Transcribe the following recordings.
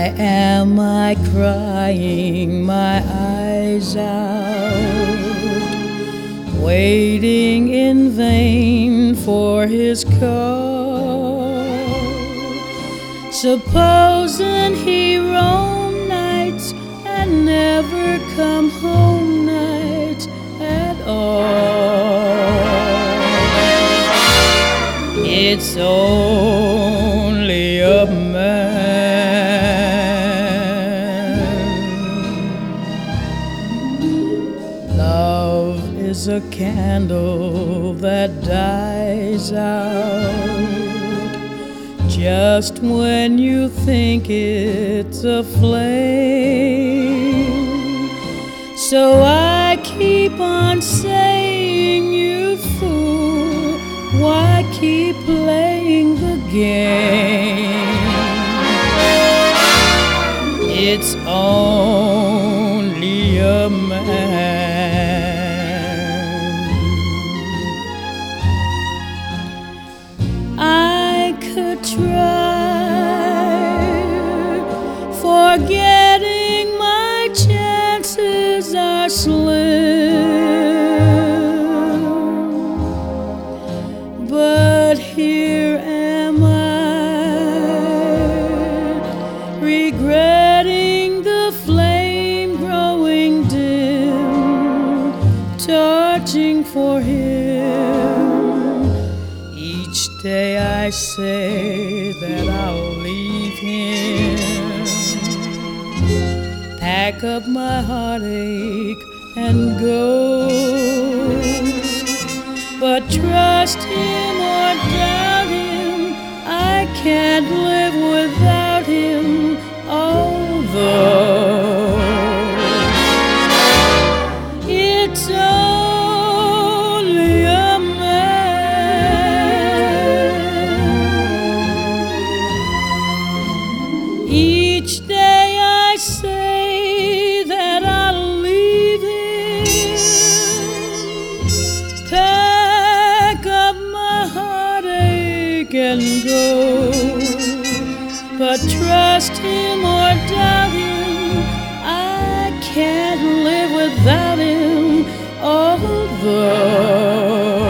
am I crying my eyes out, waiting in vain for his call? Supposing he roam nights and never come home nights at all. It's only a man. Love is a candle that dies out just when you think it's a flame. So I keep on saying, you fool, why keep playing the game? It's only a man. I could try forgetting, my chances are slim, but here am I, regretting the flame growing dim, torching for him. Each day I say that I'll leave him, pack up my heartache and go. But trust him or doubt him, I can't live without him, although it's only a man. Each day I say that I'll leave him, pack up my heartache and go. But trust him or doubt him, I can't live without him, although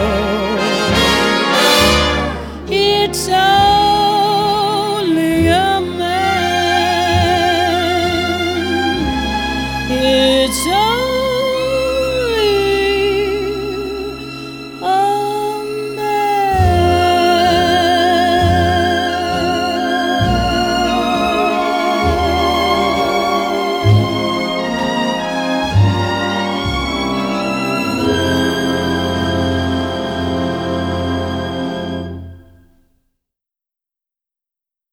it's only a man. It's